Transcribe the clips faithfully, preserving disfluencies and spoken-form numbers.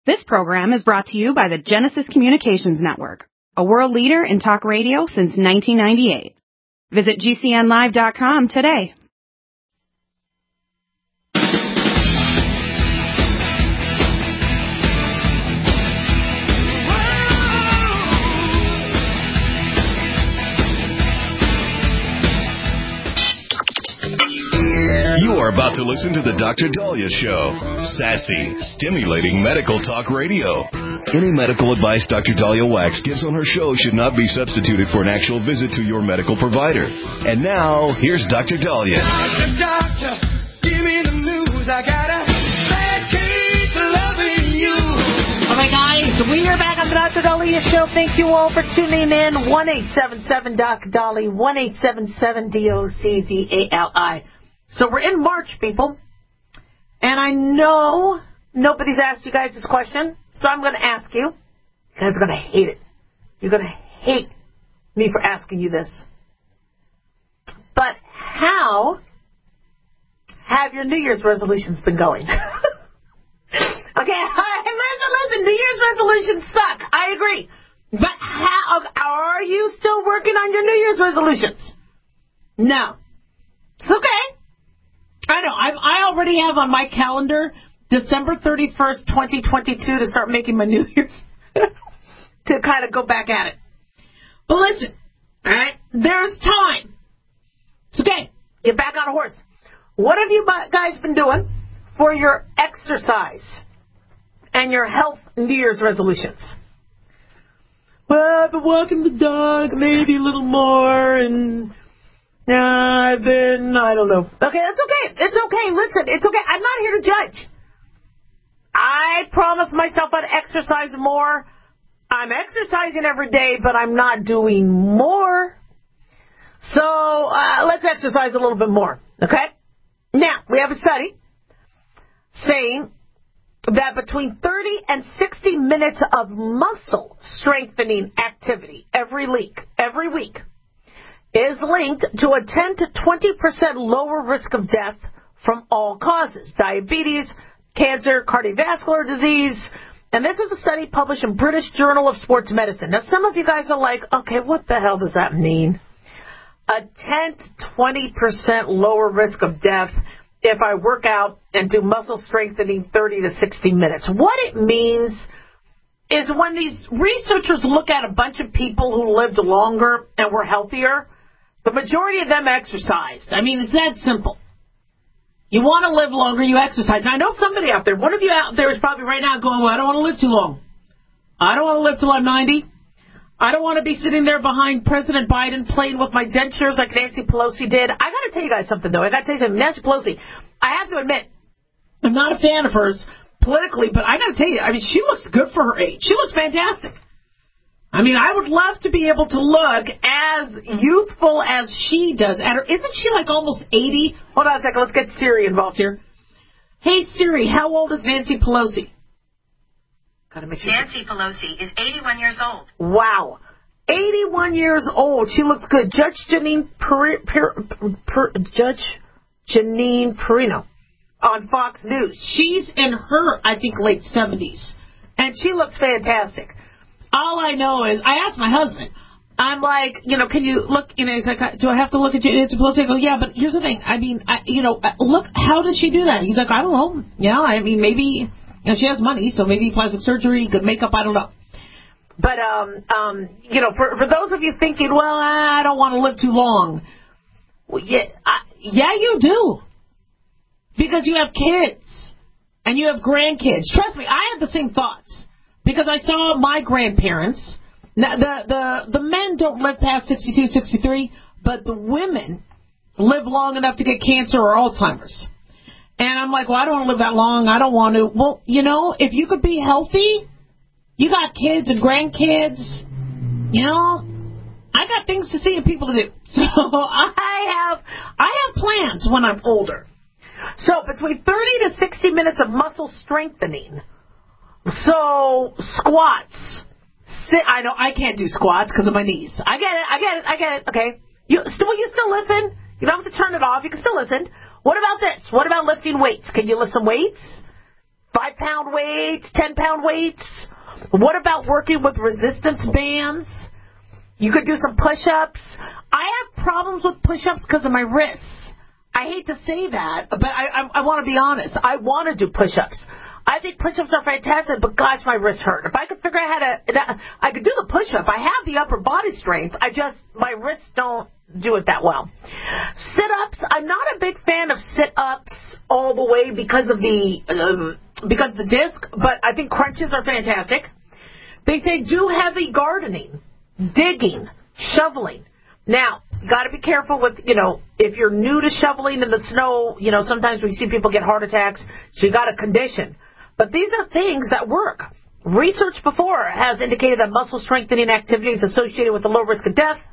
This program is brought to you by the Genesis Communications Network, a world leader in talk radio since nineteen ninety-eight. Visit G C N live dot com today. You are about to listen to the Doctor Daliah Show. Sassy, stimulating medical talk radio. Any medical advice Doctor Daliah Wax gives on her show should not be substituted for an actual visit to your medical provider. And now, here's Doctor Daliah. Doctor, doctor, give me the news. I got a bad case of loving you. All right, guys, we are back on the Doctor Daliah Show. Thank you all for tuning in. one eight seven seven D O C D A L I, one eight seven seven D O C D A L I. So we're in March, people, and I know nobody's asked you guys this question, so I'm going to ask you. You guys are going to hate it. You're going to hate me for asking you this. But how have your New Year's resolutions been going? Okay, listen, listen, New Year's resolutions suck. I agree. But how are you still working on your New Year's resolutions? No. It's okay. I know. I've, I already have on my calendar December thirty-first, twenty twenty-two to start making my New Year's, to kind of go back at it. But listen, all right, there's time. It's okay. Get back on a horse. What have you guys been doing for your exercise and your health New Year's resolutions? Well, I've been walking the dog, maybe a little more, and... Yeah, I've been, I don't know. Okay, that's okay. It's okay. Listen, it's okay. I'm not here to judge. I promised myself I'd exercise more. I'm exercising every day, but I'm not doing more. So, uh, let's exercise a little bit more, okay? Now, we have a study saying that between thirty and sixty minutes of muscle strengthening activity every week, every week, is linked to a ten to twenty percent lower risk of death from all causes, diabetes, cancer, cardiovascular disease. And this is a study published in British Journal of Sports Medicine. Now, some of you guys are like, okay, what the hell does that mean? A ten to twenty percent lower risk of death if I work out and do muscle strengthening thirty to sixty minutes. What it means is when these researchers look at a bunch of people who lived longer and were healthier, the majority of them exercised. I mean, it's that simple. You want to live longer, you exercise. Now, I know somebody out there, one of you out there is probably right now going, well, I don't want to live too long. I don't want to live till I'm ninety. I don't want to be sitting there behind President Biden playing with my dentures like Nancy Pelosi did. I got to tell you guys something, though. I got to tell you something. Nancy Pelosi, I have to admit, I'm not a fan of hers politically, but I got to tell you, I mean, she looks good for her age. She looks fantastic. I mean, I would love to be able to look as youthful as she does. At her, isn't she like almost eighty? Hold on a second. Let's get Siri involved here. Hey, Siri, how old is Nancy Pelosi? Gotta make sure. Nancy Pelosi is eighty-one years old. Wow. eighty-one years old. She looks good. Judge Janine per, per, per, Judge Janine Perino on Fox News. She's in her, I think, late seventies. And she looks fantastic. All I know is, I asked my husband, I'm like, you know, can you look, you know, he's like, do I have to look at you? Nancy Pelosi? I go, yeah, but here's the thing. I mean, I, you know, look, how does she do that? He's like, I don't know. You know, I mean, maybe, you know, she has money, so maybe plastic surgery, good makeup, I don't know. But, um, um, you know, for, for those of you thinking, well, I don't want to live too long. Well, yeah, I, yeah, you do. Because you have kids. And you have grandkids. Trust me, I had the same thoughts. Because I saw my grandparents. Now, the, the, the men don't live past sixty-two, sixty-three, but the women live long enough to get cancer or Alzheimer's. And I'm like, well, I don't want to live that long. I don't want to. Well, you know, if you could be healthy, you got kids and grandkids, you know, I got things to see and people to do. So I have, I have plans when I'm older. So between thirty to sixty minutes of muscle strengthening. So squats. Sit, I know I can't do squats because of my knees. I get it. I get it. I get it. Okay. You still, you still listen. You don't have to turn it off. You can still listen. What about this? What about lifting weights? Can you lift some weights? Five-pound weights, ten-pound weights. What about working with resistance bands? You could do some push-ups. I have problems with push-ups because of my wrists. I hate to say that, but I, I, I want to be honest. I want to do push-ups. I think push-ups are fantastic, but gosh, my wrists hurt. If I could figure out how to, I could do the push-up. I have the upper body strength. I just, my wrists don't do it that well. Sit-ups, I'm not a big fan of sit-ups all the way because of the, um, because of the disc, but I think crunches are fantastic. They say do heavy gardening, digging, shoveling. Now, got to be careful with, you know, if you're new to shoveling in the snow, you know, sometimes we see people get heart attacks, so you got to condition. But these are things that work. Research before has indicated that muscle strengthening activities associated with a low risk of death.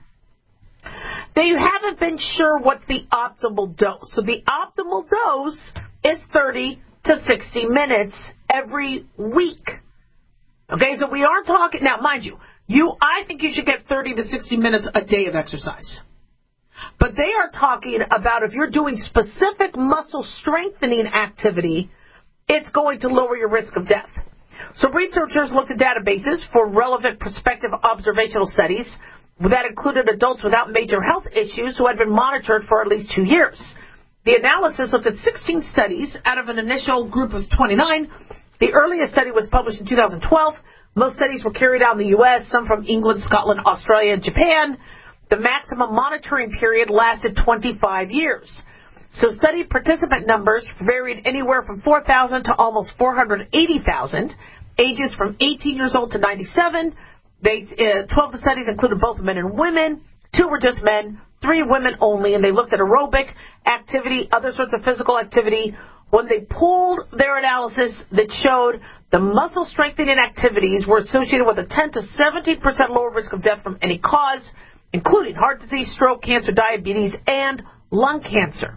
They haven't been sure what's the optimal dose. So the optimal dose is thirty to sixty minutes every week. Okay, so we aren't talking, now mind you, You, I think you should get thirty to sixty minutes a day of exercise. But they are talking about if you're doing specific muscle strengthening activity, it's going to lower your risk of death. So researchers looked at databases for relevant prospective observational studies that included adults without major health issues who had been monitored for at least two years. The analysis looked at sixteen studies out of an initial group of twenty-nine. The earliest study was published in two thousand twelve. Most studies were carried out in the U S, some from England, Scotland, Australia, and Japan. The maximum monitoring period lasted twenty-five years. So study participant numbers varied anywhere from four thousand to almost four hundred eighty thousand, ages from eighteen years old to ninety-seven. They, uh, twelve of the studies included both men and women. Two were just men, three women only, and they looked at aerobic activity, other sorts of physical activity. When they pulled their analysis that showed the muscle strengthening activities were associated with a ten to seventeen percent lower risk of death from any cause, including heart disease, stroke, cancer, diabetes, and lung cancer.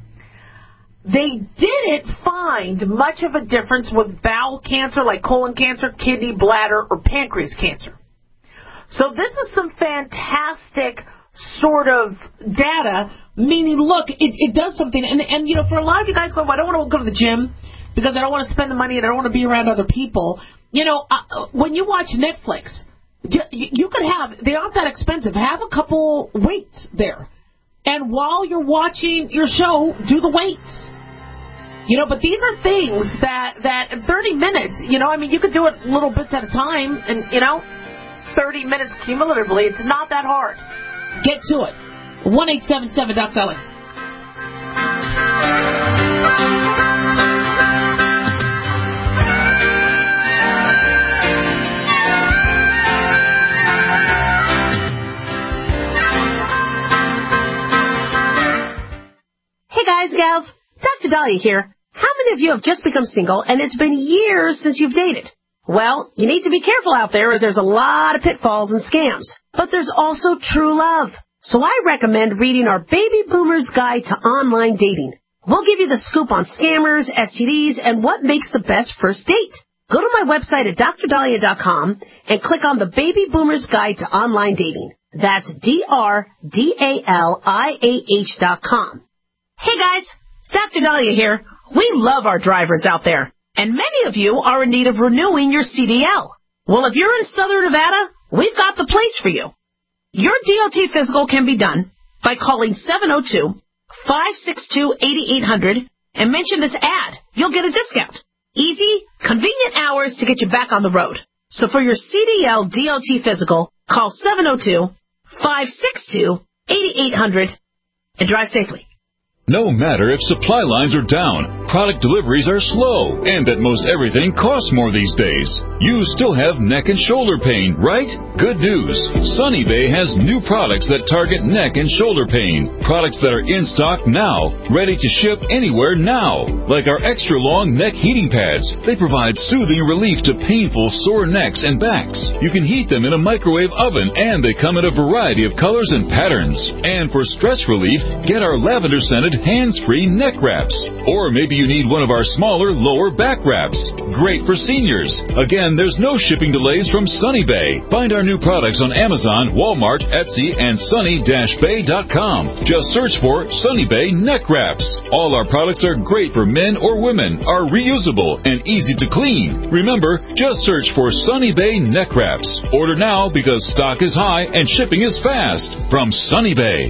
They didn't find much of a difference with bowel cancer like colon cancer, kidney, bladder, or pancreas cancer. So this is some fantastic sort of data, meaning, look, it, it does something. And, and, you know, for a lot of you guys going, well, I don't want to go to the gym because I don't want to spend the money and I don't want to be around other people. You know, uh, when you watch Netflix, you, you could have, they aren't that expensive, have a couple weights there. And while you're watching your show, do the weights. You know, but these are things that, that in thirty minutes, you know, I mean, you could do it little bits at a time, and, you know, thirty minutes cumulatively, it's not that hard. Get to it. one eight seven seven Doc Dolly. Hey guys, gals, Doctor Dahlia here. How many of you have just become single and it's been years since you've dated? Well, you need to be careful out there as there's a lot of pitfalls and scams. But there's also true love. So I recommend reading our Baby Boomer's Guide to Online Dating. We'll give you the scoop on scammers, S T Ds, and what makes the best first date. Go to my website at dr dahlia dot com and click on the Baby Boomer's Guide to Online Dating. That's D R D A L I A H dot com. Hey guys, Doctor Dahlia here. We love our drivers out there, and many of you are in need of renewing your C D L. Well, if you're in Southern Nevada, we've got the place for you. Your D O T physical can be done by calling seven oh two, five six two, eight eight hundred and mention this ad. You'll get a discount. Easy, convenient hours to get you back on the road. So for your C D L D O T physical, call seven oh two, five six two, eight eight hundred and drive safely. No matter if supply lines are down, product deliveries are slow, and that most everything costs more these days, you still have neck and shoulder pain, right? Good news. Sunny Bay has new products that target neck and shoulder pain. Products that are in stock now, ready to ship anywhere now. Like our extra long neck heating pads. They provide soothing relief to painful sore necks and backs. You can heat them in a microwave oven, and they come in a variety of colors and patterns. And for stress relief, get our lavender scented hands-free neck wraps. Or maybe you need one of our smaller lower back wraps. Great for seniors. Again, there's no shipping delays from Sunny Bay. Find our new products on Amazon, Walmart, Etsy, and sunny dash bay dot com. Just search for Sunny Bay neck wraps. All our products are great for men or women, are reusable, and easy to clean. Remember, just search for Sunny Bay neck wraps. Order now because stock is high and shipping is fast from Sunny Bay.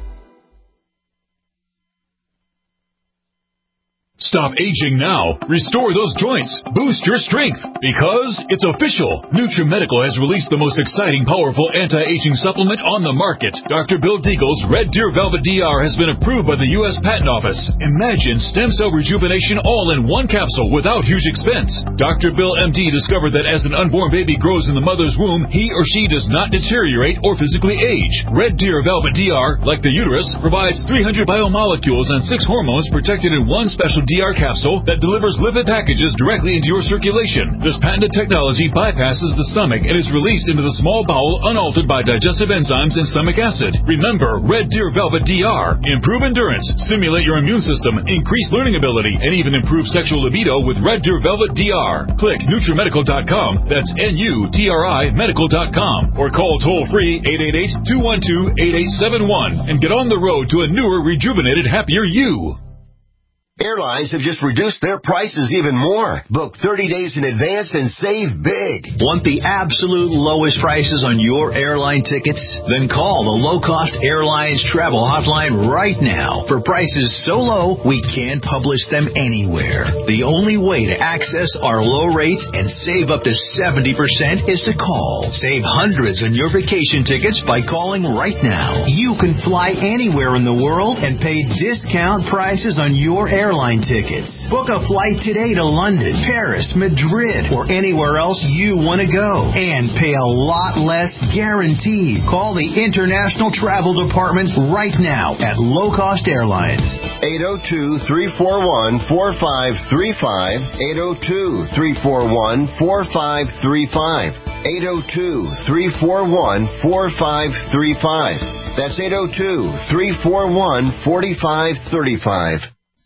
Stop aging now. Restore those joints. Boost your strength. Because it's official. NutriMedical has released the most exciting, powerful anti-aging supplement on the market. Doctor Bill Deagle's Red Deer Velvet D R has been approved by the U S Patent Office. Imagine stem cell rejuvenation all in one capsule without huge expense. Doctor Bill M D discovered that as an unborn baby grows in the mother's womb, he or she does not deteriorate or physically age. Red Deer Velvet D R, like the uterus, provides three hundred biomolecules and six hormones protected in one special D R capsule that delivers lipid packages directly into your circulation. This patented technology bypasses the stomach and is released into the small bowel unaltered by digestive enzymes and stomach acid. Remember, Red Deer Velvet D R. Improve endurance, stimulate your immune system, increase learning ability, and even improve sexual libido with Red Deer Velvet D R. Click NutriMedical dot com, that's N U T R I medical dot com, or call toll-free eight eight eight, two one two, eight eight seven one and get on the road to a newer, rejuvenated, happier you. Airlines have just reduced their prices even more. Book thirty days in advance and save big. Want the absolute lowest prices on your airline tickets? Then call the Low Cost Airlines Travel Hotline right now. For prices so low, we can't publish them anywhere. The only way to access our low rates and save up to seventy percent is to call. Save hundreds on your vacation tickets by calling right now. You can fly anywhere in the world and pay discount prices on your airline airline tickets. Book a flight today to London, Paris, Madrid, or anywhere else you want to go and pay a lot less guaranteed. Call the International Travel Department right now at Low Cost Airlines. eight oh two, three four one, four five three five, eight oh two, three four one, four five three five, eight oh two, three four one, four five three five. That's eight oh two, three four one, four five three five.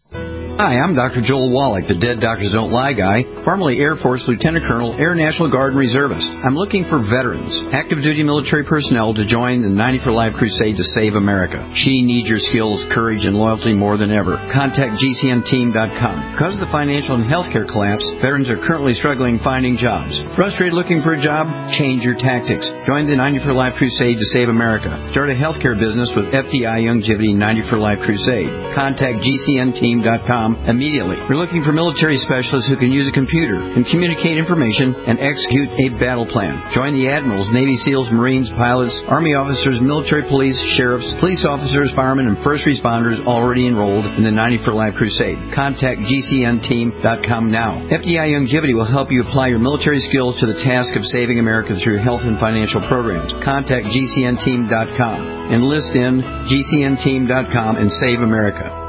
Hi, I'm Doctor Joel Wallach, the Dead Doctors Don't Lie guy, formerly Air Force Lieutenant Colonel, Air National Guard and Reservist. I'm looking for veterans, active duty military personnel to join the ninety for Life crusade to save America. She needs your skills, courage, and loyalty more than ever. Contact G C N team dot com. Because of the financial and healthcare collapse, veterans are currently struggling finding jobs. Frustrated looking for a job? Change your tactics. Join the ninety for Life crusade to save America. Start a healthcare business with F D I Longevity ninety for Life crusade. Contact G C N team dot com immediately. We're looking for military specialists who can use a computer and communicate information and execute a battle plan. Join the admirals, Navy SEALs, Marines, pilots, Army officers, military police, sheriffs, police officers, firemen, and first responders already enrolled in the ninety for Life crusade. Contact G C N team dot com now. F D I Longevity will help you apply your military skills to the task of saving America through health and financial programs. Contact G C N team dot com. Enlist in G C N team dot com and save America.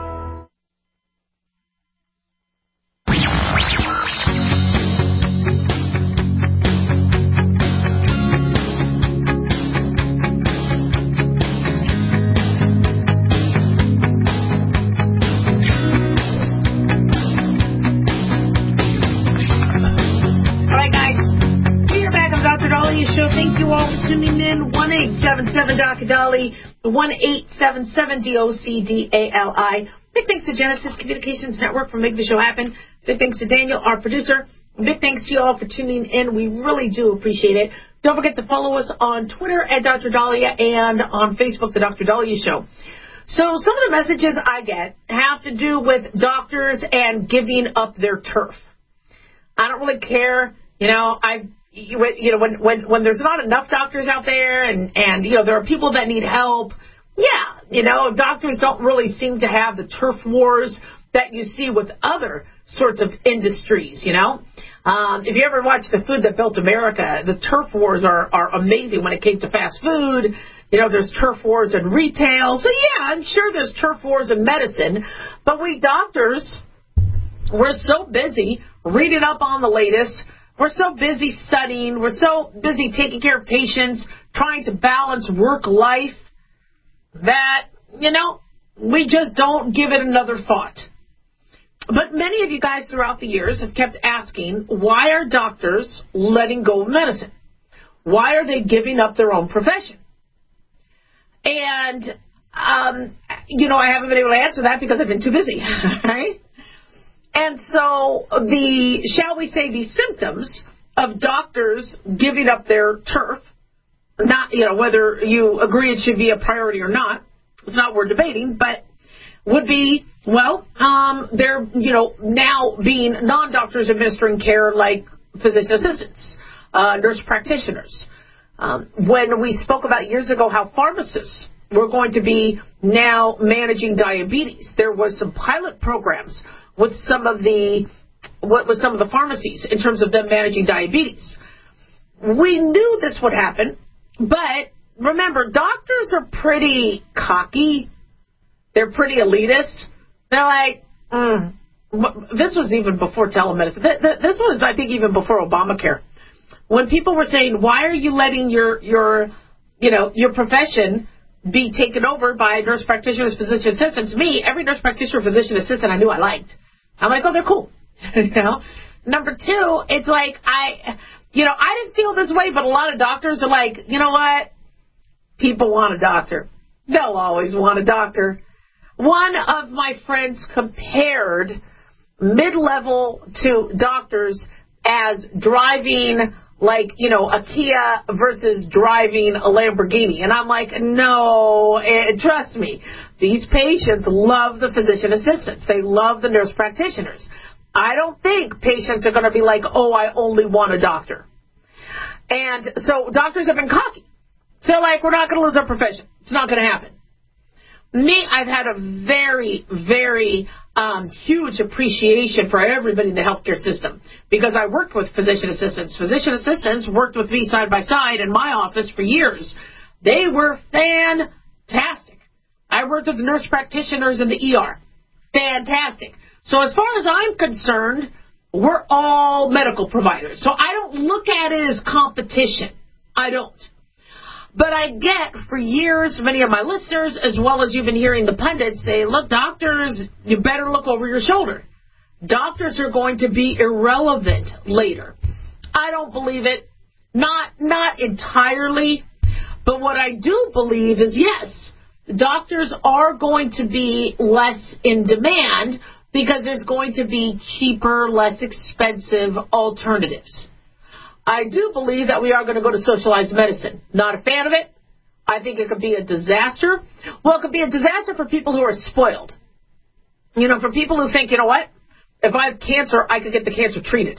seven seven D O C D A L I, one eight seven seven D O C D A L I. Big thanks to Genesis Communications Network for making the show happen. Big thanks to Daniel, our producer. Big thanks to you all for tuning in. We really do appreciate it. Don't forget to follow us on Twitter at Doctor Dahlia and on Facebook, The Doctor Dahlia Show. So some of the messages I get have to do with doctors and giving up their turf. I don't really care. You know, I... You, you know, when, when, when there's not enough doctors out there and, and, you know, there are people that need help, yeah, you know, doctors don't really seem to have the turf wars that you see with other sorts of industries, you know. Um, if you ever watch The Food That Built America, the turf wars are, are amazing when it came to fast food. You know, there's turf wars in retail. So, yeah, I'm sure there's turf wars in medicine. But we doctors, we're so busy reading up on the latest. We're so busy studying. We're so busy taking care of patients, trying to balance work-life that, you know, We just don't give it another thought. But many of you guys throughout the years have kept asking, why are doctors letting go of medicine? Why are they giving up their own profession? And, um, you know, I haven't been able to answer that because I've been too busy, right? And so the, shall we say, the symptoms of doctors giving up their turf, not, you know, whether you agree it should be a priority or not, it's not worth debating, but would be, well, um, they're, you know, now being non-doctors administering care like physician assistants, uh, nurse practitioners. Um, when we spoke about years ago how pharmacists were going to be now managing diabetes, there was some pilot programs with some of the, what with some of the pharmacies in terms of them managing diabetes. We knew this would happen, but remember, doctors are pretty cocky. They're pretty elitist. They're like, mm. This was even before telemedicine. This was, I think, even before Obamacare. When people were saying, why are you letting your, your, you know, your profession be taken over by nurse practitioners, physician assistants? Me, every nurse practitioner, physician assistant I knew I liked. I'm like, oh, they're cool. You know? Number two, it's like, I, you know, I didn't feel this way, but a lot of doctors are like, you know what? People want a doctor. They'll always want a doctor. One of my friends compared mid-level to doctors as driving, like, you know, a Kia versus driving a Lamborghini. And I'm like, no, eh, trust me. These patients love the physician assistants. They love the nurse practitioners. I don't think patients are going to be like, oh, I only want a doctor. And so doctors have been cocky. So, like, we're not going to lose our profession. It's not going to happen. Me, I've had a very, very um, huge appreciation for everybody in the healthcare system because I worked with physician assistants. Physician assistants worked with me side by side in my office for years. They were fantastic. I worked with nurse practitioners in the E R. Fantastic. So as far as I'm concerned, we're all medical providers. So I don't look at it as competition. I don't. But I get, for years, many of my listeners, as well as you've been hearing the pundits say, look, doctors, you better look over your shoulder. Doctors are going to be irrelevant later. I don't believe it. Not, not entirely. But what I do believe is, yes, doctors are going to be less in demand because there's going to be cheaper, less expensive alternatives. I do believe that we are going to go to socialized medicine. Not a fan of it. I think it could be a disaster. Well, it could be a disaster for people who are spoiled. You know, for people who think, you know what, if I have cancer, I could get the cancer treated.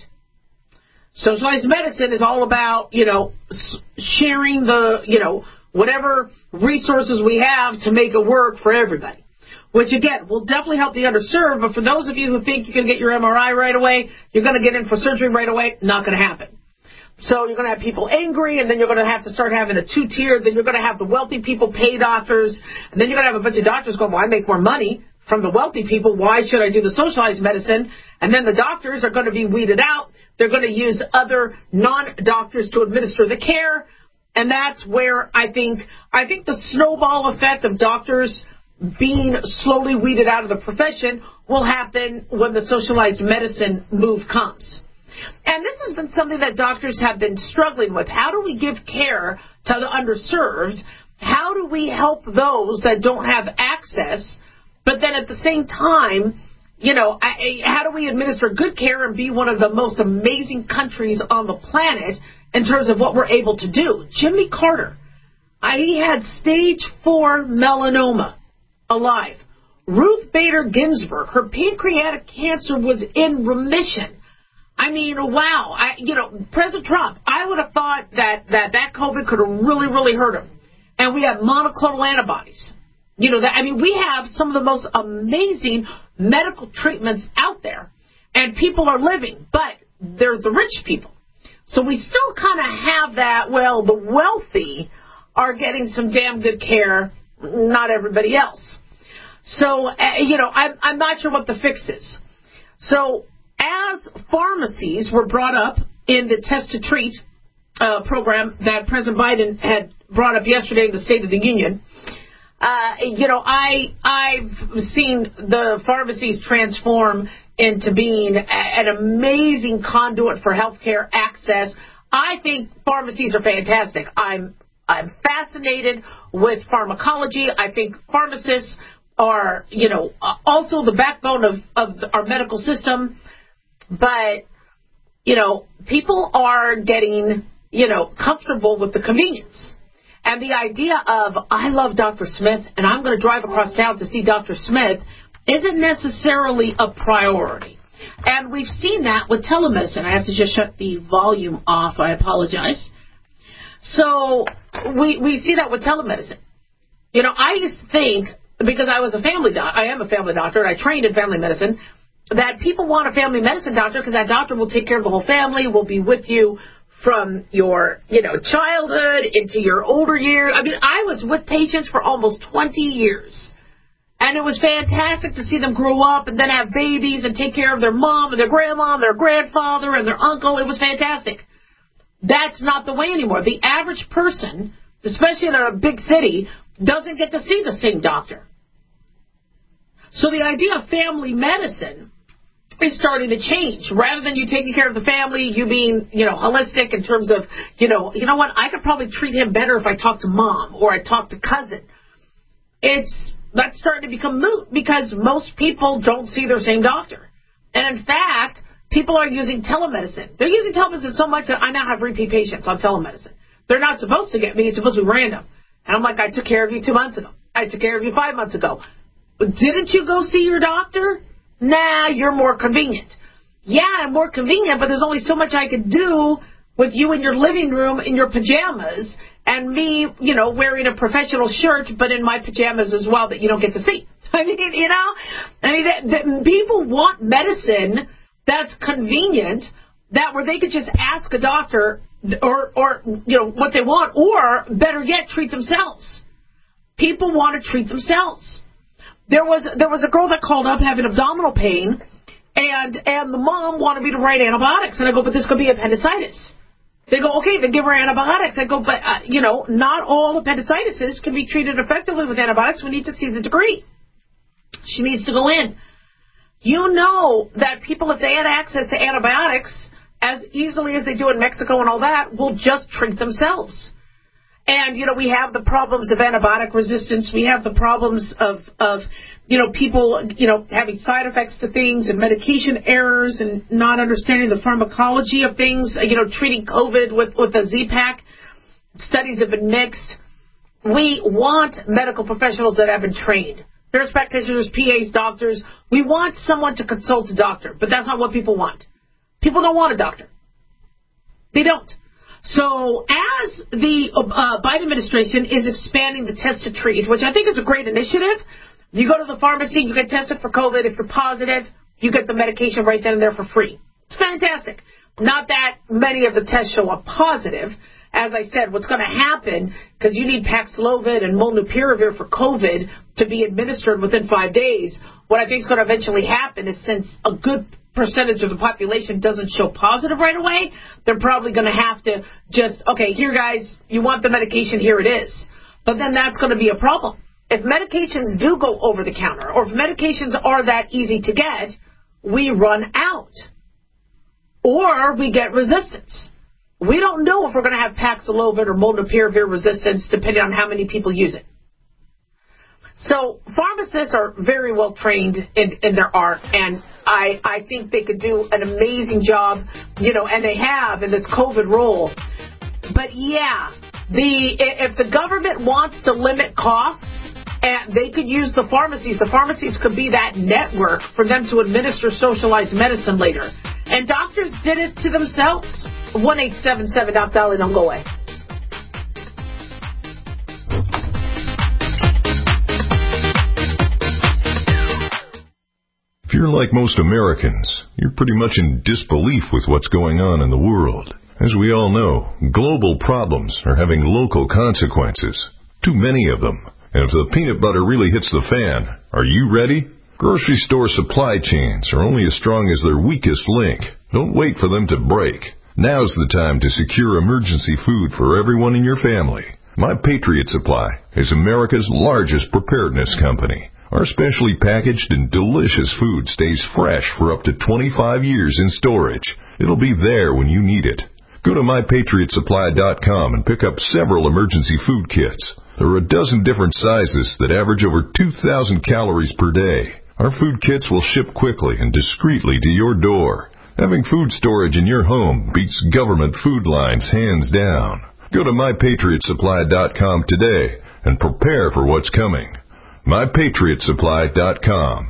Socialized medicine is all about, you know, sharing the, you know, whatever resources we have to make it work for everybody. Which, again, will definitely help the underserved. But for those of you who think you can get your M R I right away, you're going to get in for surgery right away, not going to happen. So you're going to have people angry, and then you're going to have to start having a two-tier. Then you're going to have the wealthy people pay doctors, and then you're going to have a bunch of doctors going, well, I make more money from the wealthy people. Why should I do the socialized medicine? And then the doctors are going to be weeded out. They're going to use other non-doctors to administer the care, and that's where I think I think the snowball effect of doctors being slowly weeded out of the profession will happen when the socialized medicine move comes. And this has been something that doctors have been struggling with. How do we give care to the underserved? How do we help those that don't have access? But then at the same time, you know, how do we administer good care and be one of the most amazing countries on the planet in terms of what we're able to do? Jimmy Carter, he had stage four melanoma alive. Ruth Bader Ginsburg, her pancreatic cancer was in remission. I mean, wow. I, you know, President Trump, I would have thought that, that that COVID could have really, really hurt him. And we have monoclonal antibodies. You know, that, I mean, we have some of the most amazing medical treatments out there. And people are living, but they're the rich people. So we still kind of have that, well, the wealthy are getting some damn good care, not everybody else. So, uh, you know, I'm, I'm not sure what the fix is. So as pharmacies were brought up in the Test to Treat uh, program that President Biden had brought up yesterday in the State of the Union, Uh, you know, I, I've seen the pharmacies transform into being a, an amazing conduit for healthcare access. I think pharmacies are fantastic. I'm, I'm fascinated with pharmacology. I think pharmacists are, you know, also the backbone of, of our medical system. But, you know, people are getting, you know, comfortable with the convenience. And the idea of, I love Doctor Smith, and I'm going to drive across town to see Doctor Smith, isn't necessarily a priority. And we've seen that with telemedicine. I have to just shut the volume off. I apologize. So we we see that with telemedicine. You know, I used to think, because I was a family doc, I am a family doctor, and I trained in family medicine, that people want a family medicine doctor because that doctor will take care of the whole family, will be with you from your, you know, childhood into your older years. I mean, I was with patients for almost twenty years. And it was fantastic to see them grow up and then have babies and take care of their mom and their grandma and their grandfather and their uncle. It was fantastic. That's not the way anymore. The average person, especially in a big city, doesn't get to see the same doctor. So the idea of family medicine is starting to change. Rather than you taking care of the family, you being, you know, holistic in terms of, you know, you know what, I could probably treat him better if I talk to mom or I talk to cousin. It's, that's starting to become moot because most people don't see their same doctor. And in fact, people are using telemedicine. They're using telemedicine so much that I now have repeat patients on telemedicine. They're not supposed to get me. It's supposed to be random. And I'm like, I took care of you two months ago. I took care of you five months ago. Didn't you go see your doctor? Nah, you're more convenient. Yeah, I'm more convenient, but there's only so much I could do with you in your living room in your pajamas and me, you know, wearing a professional shirt, but in my pajamas as well that you don't get to see. I mean, you know, I mean, that, that people want medicine that's convenient, that where they could just ask a doctor or, or, you know, what they want, or better yet, treat themselves. People want to treat themselves. There was there was a girl that called up having abdominal pain, and and the mom wanted me to write antibiotics, and I go, but this could be appendicitis. They go, okay, then give her antibiotics. I go, but uh, you know, not all appendicitis can be treated effectively with antibiotics. We need to see the degree. She needs to go in. You know that people, if they had access to antibiotics as easily as they do in Mexico and all that, will just treat themselves. And, you know, we have the problems of antibiotic resistance. We have the problems of, of, you know, people, you know, having side effects to things and medication errors and not understanding the pharmacology of things, you know, treating COVID with, with a Z-Pak. Studies have been mixed. We want medical professionals that have been trained. Nurse practitioners, P As, doctors. We want someone to consult a doctor, but that's not what people want. People don't want a doctor. They don't. So as the uh, Biden administration is expanding the test to treat, which I think is a great initiative, you go to the pharmacy, you get tested for COVID. If you're positive, you get the medication right then and there for free. It's fantastic. Not that many of the tests show up positive. As I said, what's going to happen, because you need Paxlovid and Molnupiravir for COVID to be administered within five days, what I think is going to eventually happen is, since a good percentage of the population doesn't show positive right away, they're probably going to have to just, okay, here guys, you want the medication, here it is. But then that's going to be a problem. If medications do go over the counter, or if medications are that easy to get, we run out. Or we get resistance. We don't know if we're going to have Paxlovid or Molnupiravir resistance depending on how many people use it. So pharmacists are very well trained in, in their art, and I, I think they could do an amazing job, you know, and they have in this COVID role. But yeah, the if the government wants to limit costs, and they could use the pharmacies. The pharmacies could be that network for them to administer socialized medicine later. And doctors did it to themselves. one eight seven seven Doc Dolly, don't go away. If you're like most Americans, you're pretty much in disbelief with what's going on in the world. As we all know, global problems are having local consequences. Too many of them. And if the peanut butter really hits the fan, are you ready? Grocery store supply chains are only as strong as their weakest link. Don't wait for them to break. Now's the time to secure emergency food for everyone in your family. My Patriot Supply is America's largest preparedness company. Our specially packaged and delicious food stays fresh for up to twenty-five years in storage. It'll be there when you need it. Go to my patriot supply dot com and pick up several emergency food kits. There are a dozen different sizes that average over two thousand calories per day. Our food kits will ship quickly and discreetly to your door. Having food storage in your home beats government food lines hands down. Go to my patriot supply dot com today and prepare for what's coming. my patriot supply dot com.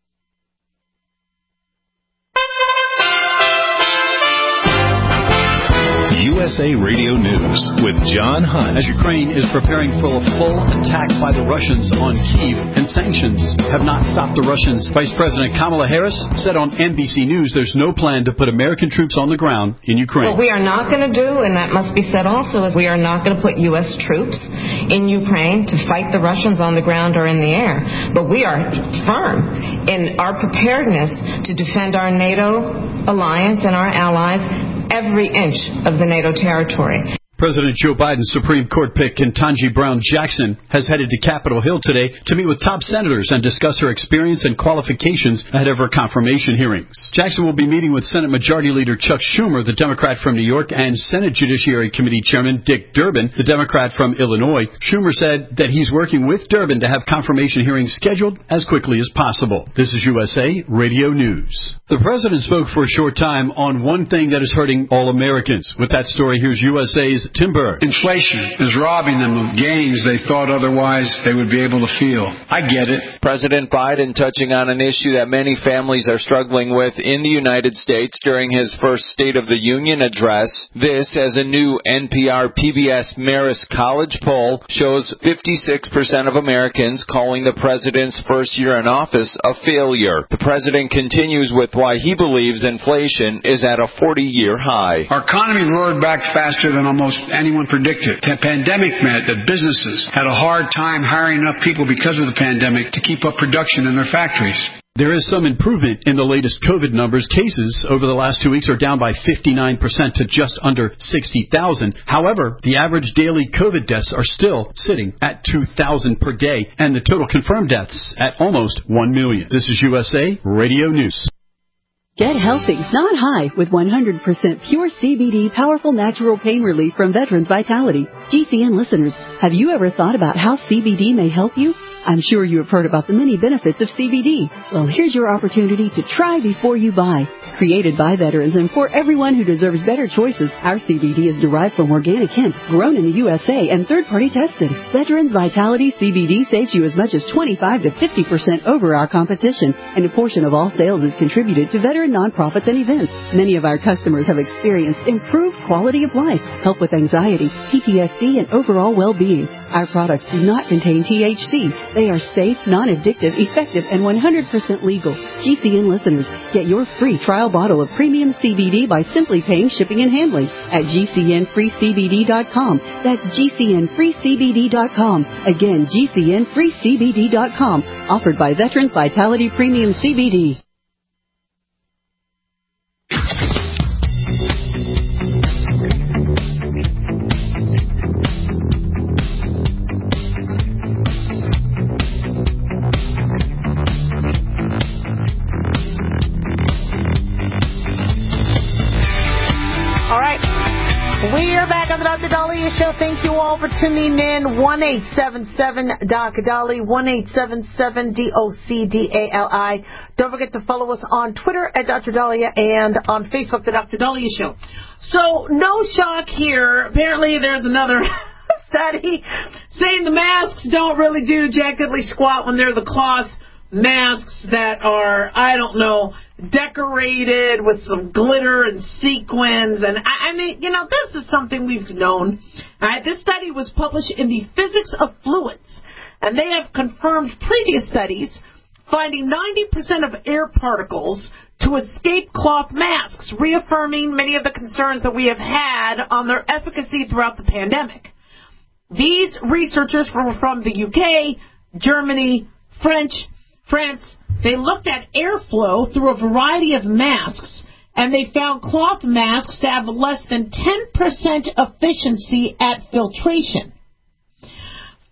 U S A Radio News with John Hunt. As Ukraine is preparing for a full attack by the Russians on Kyiv, and sanctions have not stopped the Russians, Vice President Kamala Harris said on N B C News there's no plan to put American troops on the ground in Ukraine. What we are not going to do, and that must be said also, is we are not going to put U S troops in Ukraine to fight the Russians on the ground or in the air. But we are firm in our preparedness to defend our NATO alliance and our allies every inch of the NATO territory. President Joe Biden's Supreme Court pick, Ketanji Brown Jackson, has headed to Capitol Hill today to meet with top senators and discuss her experience and qualifications ahead of her confirmation hearings. Jackson will be meeting with Senate Majority Leader Chuck Schumer, the Democrat from New York, and Senate Judiciary Committee Chairman Dick Durbin, the Democrat from Illinois. Schumer said that he's working with Durbin to have confirmation hearings scheduled as quickly as possible. This is U S A Radio News. The president spoke for a short time on one thing that is hurting all Americans. With that story, here's U S A's Tim Burr. Inflation is robbing them of gains they thought otherwise they would be able to feel. I get it. President Biden touching on an issue that many families are struggling with in the United States during his first State of the Union address. This, as a new N P R P B S Marist College poll shows fifty-six percent of Americans calling the president's first year in office a failure. The president continues with why he believes inflation is at a forty-year high. Our economy roared back faster than almost anyone predicted. The pandemic meant that businesses had a hard time hiring enough people because of the pandemic to keep up production in their factories. There is some improvement in the latest COVID numbers. Cases over the last two weeks are down by fifty-nine percent to just under sixty thousand. However, the average daily COVID deaths are still sitting at two thousand per day, and the total confirmed deaths at almost one million. This is U S A Radio News. Get healthy, not high, with one hundred percent pure C B D powerful natural pain relief from Veterans Vitality. G C N listeners, have you ever thought about how C B D may help you? I'm sure you have heard about the many benefits of C B D. Well, here's your opportunity to try before you buy. Created by veterans and for everyone who deserves better choices, our C B D is derived from organic hemp, grown in the U S A and third-party tested. Veterans Vitality C B D saves you as much as twenty-five to fifty percent over our competition, and a portion of all sales is contributed to veteran nonprofits and events. Many of our customers have experienced improved quality of life, help with anxiety, P T S D, and overall well-being. Our products do not contain T H C. They are safe, non-addictive, effective, and one hundred percent legal. G C N listeners, get your free trial bottle of premium C B D by simply paying shipping and handling at G C N free C B D dot com. That's G C N free C B D dot com. Again, G C N free C B D dot com. Offered by Veterans Vitality Premium C B D. We're back on the Doctor Dahlia Show. Thank you all for tuning in. one eight seven seven D O C Dali, one eight seven seven D O C D A L I. Don't forget to follow us on Twitter at Doctor Dahlia and on Facebook, The Doctor Dahlia Show. So, no shock here. Apparently, there's another study saying the masks don't really do jack diddly squat when they're the cloth masks that are, I don't know, decorated with some glitter and sequins. And I, I mean, you know, this is something we've known. All right, this study was published in the Physics of Fluids, and they have confirmed previous studies finding ninety percent of air particles to escape cloth masks, reaffirming many of the concerns that we have had on their efficacy throughout the pandemic. These researchers were from the U K, Germany, French, France. They looked at airflow through a variety of masks, and they found cloth masks to have less than ten percent efficiency at filtration.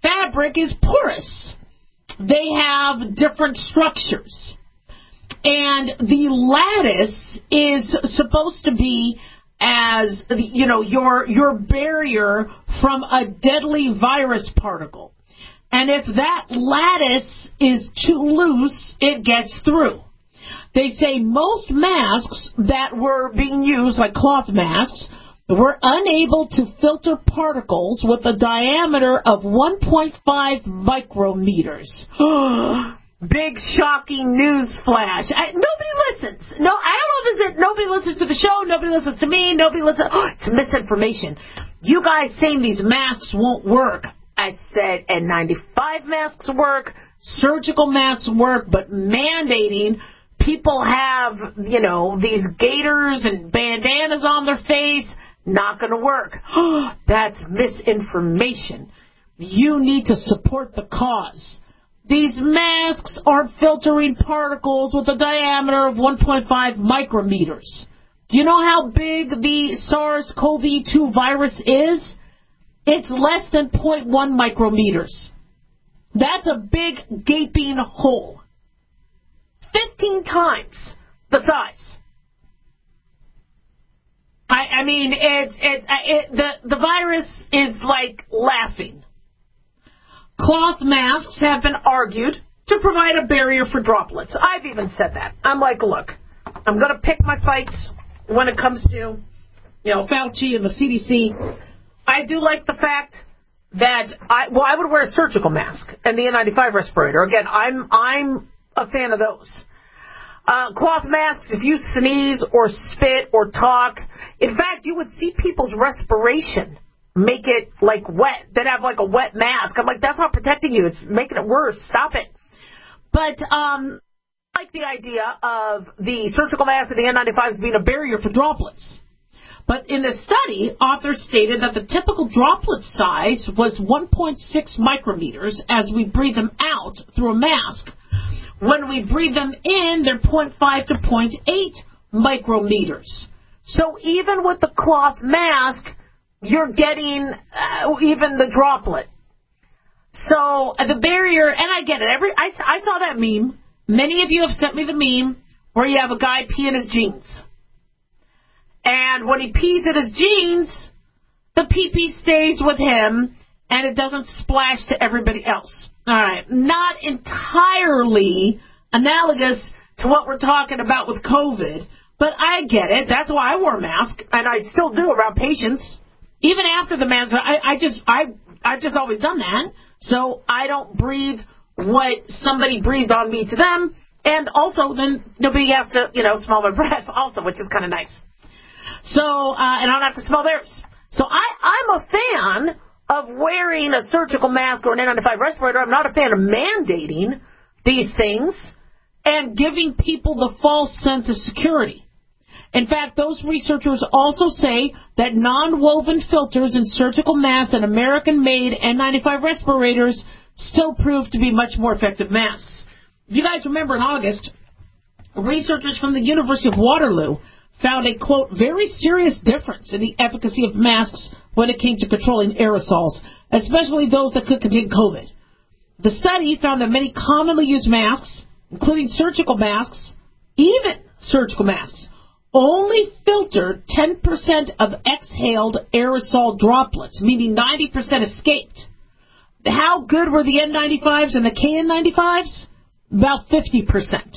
fabric is porous. They have different structures. And the lattice is supposed to be as, you know, your your barrier from a deadly virus particle. And if that lattice is too loose, it gets through. They say most masks that were being used, like cloth masks, were unable to filter particles with a diameter of one point five micrometers. Big shocking news flash. I, nobody listens. No, I don't know if it's that nobody listens to the show, nobody listens to me, nobody listens. Oh, it's misinformation. You guys saying these masks won't work. I said N ninety-five masks work, surgical masks work, but mandating people have, you know, these gaiters and bandanas on their face, not going to work. That's misinformation. You need to support the cause. These masks aren't filtering particles with a diameter of one point five micrometers. Do you know how big the SARS-C o V two virus is? It's less than zero point one micrometers. That's a big gaping hole. fifteen times the size. I, I mean, it's it, it, the, the virus is like laughing. Cloth masks have been argued to provide a barrier for droplets. I've even said that. I'm like, look, I'm going to pick my fights when it comes to, you know, Fauci and the C D C. I do like the fact that I well, I would wear a surgical mask and the N ninety-five respirator. Again, I'm I'm a fan of those. Uh, cloth masks, if you sneeze or spit or talk, in fact, you would see people's respiration make it like wet. They'd have like a wet mask. I'm like, that's not protecting you. It's making it worse. Stop it. But um, I like the idea of the surgical mask and the N ninety-fives being a barrier for droplets. But in the study, authors stated that the typical droplet size was one point six micrometers as we breathe them out through a mask. When we breathe them in, they're zero point five to zero point eight micrometers. So even with the cloth mask, you're getting uh, even the droplet. So uh, the barrier, and I get it. Every I, I saw that meme. Many of you have sent me the meme where you have a guy pee in his jeans. And when he pees in his jeans, the pee-pee stays with him, and it doesn't splash to everybody else. All right, not entirely analogous to what we're talking about with COVID, but I get it. That's why I wore a mask, and I still do around patients. Even after the mask, I, I just, I, I've just always done that. So I don't breathe what somebody breathed on me to them, and also then nobody has to, you know, smell my breath also, which is kind of nice. So, uh, and I don't have to smell theirs. So I, I'm a fan of wearing a surgical mask or an N ninety-five respirator. I'm not a fan of mandating these things and giving people the false sense of security. In fact, those researchers also say that non-woven filters in surgical masks and American-made N ninety-five respirators still prove to be much more effective masks. If you guys remember in August, researchers from the University of Waterloo found a, quote, very serious difference in the efficacy of masks when it came to controlling aerosols, especially those that could contain COVID. The study found that many commonly used masks, including surgical masks, even surgical masks, only filtered ten percent of exhaled aerosol droplets, meaning ninety percent escaped. How good were the N ninety-fives and the K N ninety-fives? About fifty percent.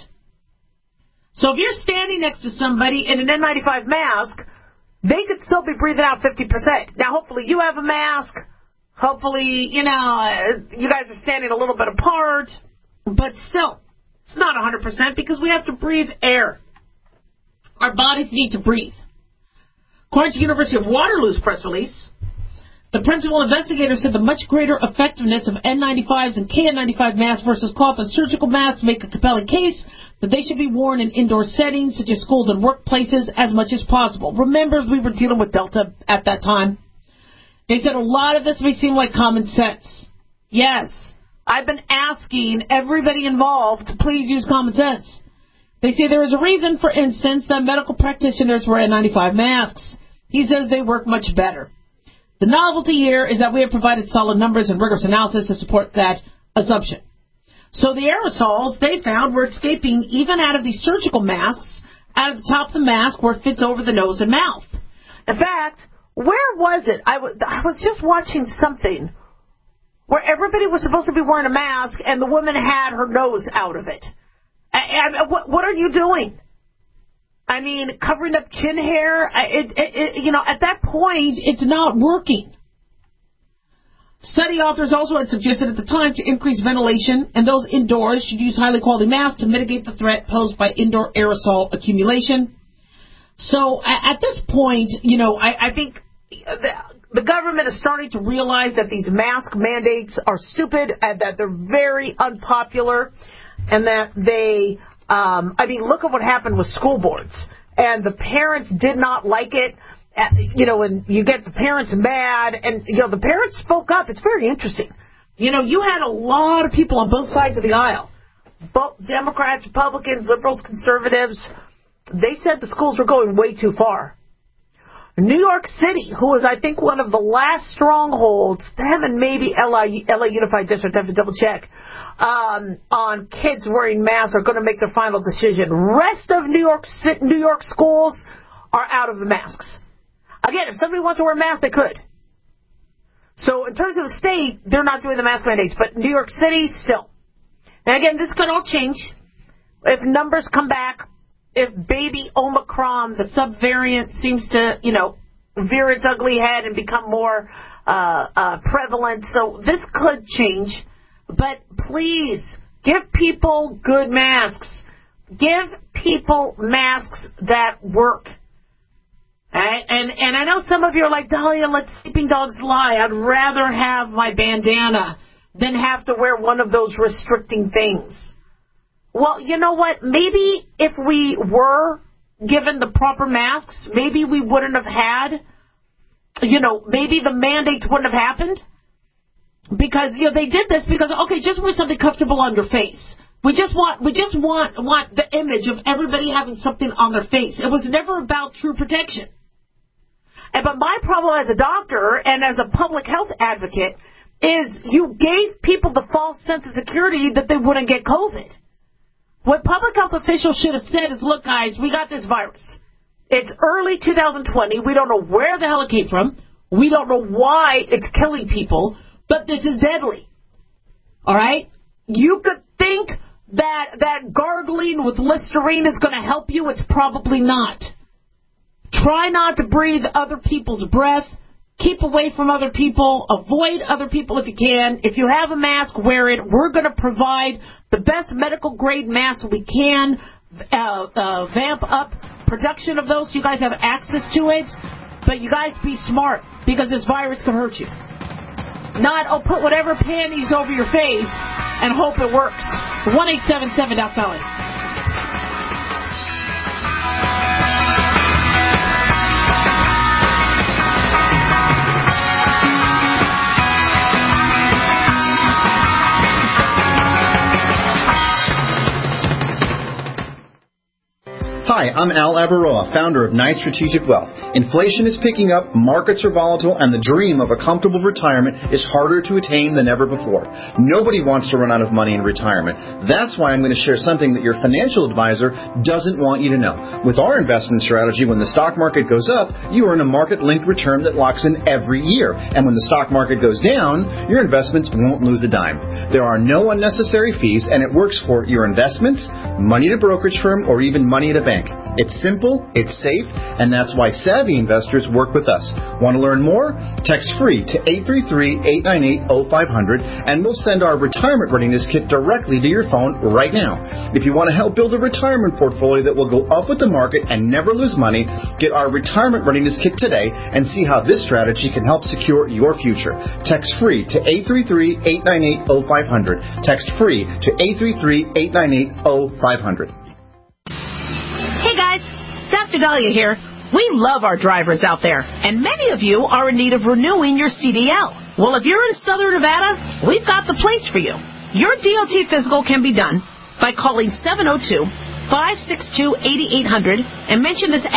So if you're standing next to somebody in an N ninety-five mask, they could still be breathing out fifty percent. Now, hopefully you have a mask. Hopefully, you know, uh, you guys are standing a little bit apart. But still, it's not one hundred percent because we have to breathe air. Our bodies need to breathe. According to the University of Waterloo's press release, the principal investigator said the much greater effectiveness of N ninety-fives and K N ninety-five masks versus cloth and surgical masks make a compelling case that they should be worn in indoor settings such as schools and workplaces as much as possible. Remember, we were dealing with Delta at that time. They said a lot of this may seem like common sense. Yes, I've been asking everybody involved to please use common sense. They say there is a reason, for instance, that medical practitioners wear N ninety-five masks. He says they work much better. The novelty here is that we have provided solid numbers and rigorous analysis to support that assumption. So the aerosols they found were escaping even out of these surgical masks, out of the top of the mask where it fits over the nose and mouth. In fact, where was it? I, w- I was just watching something where everybody was supposed to be wearing a mask and the woman had her nose out of it. And, and what, what are you doing? I mean, covering up chin hair, it, it, it, you know, at that point, it's not working. Study authors also had suggested at the time to increase ventilation, and those indoors should use highly quality masks to mitigate the threat posed by indoor aerosol accumulation. So at this point, you know, I, I think the, the government is starting to realize that these mask mandates are stupid and that they're very unpopular and that they... Um, I mean, look at what happened with school boards. And the parents did not like it. Uh, you know, and you get the parents mad. And, you know, the parents spoke up. It's very interesting. You know, you had a lot of people on both sides of the aisle. Both Democrats, Republicans, liberals, conservatives. They said the schools were going way too far. New York City, who was, I think, one of the last strongholds, them and maybe L A Unified District, I have to double check, um, on kids wearing masks are going to make their final decision. Rest of New York New York schools are out of the masks. Again, if somebody wants to wear a mask, they could. So in terms of the state, they're not doing the mask mandates, but New York City, still. And again, this could all change if numbers come back. If baby Omicron, the subvariant, seems to, you know, veer its ugly head and become more uh, uh, prevalent. So this could change. But please, give people good masks. Give people masks that work. Right? And and I know some of you are like, Dahlia, let sleeping dogs lie. I'd rather have my bandana than have to wear one of those restricting things. Well, you know what? Maybe if we were given the proper masks, maybe we wouldn't have had, you know, maybe the mandates wouldn't have happened. Because, you know, they did this because, okay, just wear something comfortable on your face. We just want, we just want, want the image of everybody having something on their face. It was never about true protection. And, but my problem as a doctor and as a public health advocate is you gave people the false sense of security that they wouldn't get COVID. What public health officials should have said is, look, guys, we got this virus. It's early two thousand twenty. We don't know where the hell it came from. We don't know why it's killing people, but this is deadly. All right? You could think that that gargling with Listerine is going to help you. It's probably not. Try not to breathe other people's breath. Keep away from other people. Avoid other people if you can. If you have a mask, wear it. We're going to provide the best medical-grade masks we can. Uh, uh, vamp up production of those so you guys have access to it. But you guys be smart because this virus can hurt you. Not, oh, put whatever panties over your face and hope it works. one eight seven seven Doc Dolly. Hi, I'm Al Abaroa, founder of Knight Strategic Wealth. Inflation is picking up, markets are volatile, and the dream of a comfortable retirement is harder to attain than ever before. Nobody wants to run out of money in retirement. That's why I'm going to share something that your financial advisor doesn't want you to know. With our investment strategy, when the stock market goes up, you earn a market-linked return that locks in every year. And when the stock market goes down, your investments won't lose a dime. There are no unnecessary fees, and it works for your investments, money at a brokerage firm, or even money at a bank. It's simple, it's safe, and that's why savvy investors work with us. Want to learn more? Text free to eight three three, eight nine eight, oh five hundred, and we'll send our retirement readiness kit directly to your phone right now. If you want to help build a retirement portfolio that will go up with the market and never lose money, get our retirement readiness kit today and see how this strategy can help secure your future. Text free to eight three three, eight nine eight, oh five hundred. Text free to eight three three, eight nine eight, oh five hundred. Hey guys, Doctor Dahlia here. We love our drivers out there, and many of you are in need of renewing your C D L. Well, if you're in Southern Nevada, we've got the place for you. Your D O T physical can be done by calling seven oh two, five six two, eight eight hundred and mention this ad.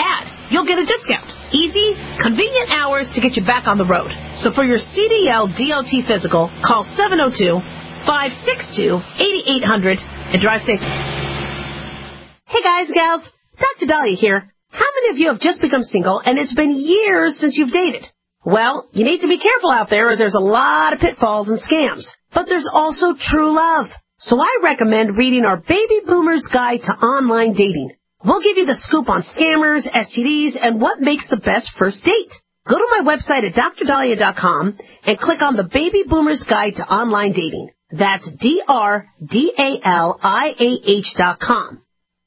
you'll get a discount. Easy, convenient hours to get you back on the road. So for your C D L D O T physical, call seven oh two, five six two, eight eight hundred and drive safe. Hey guys, gals, Doctor Dahlia here. How many of you have just become single and it's been years since you've dated? Well, you need to be careful out there as there's a lot of pitfalls and scams. But there's also true love. So I recommend reading our Baby Boomer's Guide to Online Dating. We'll give you the scoop on scammers, S T Ds, and what makes the best first date. Go to my website at dr dahlia dot com and click on the Baby Boomer's Guide to Online Dating. That's D R D A L I A H dot com.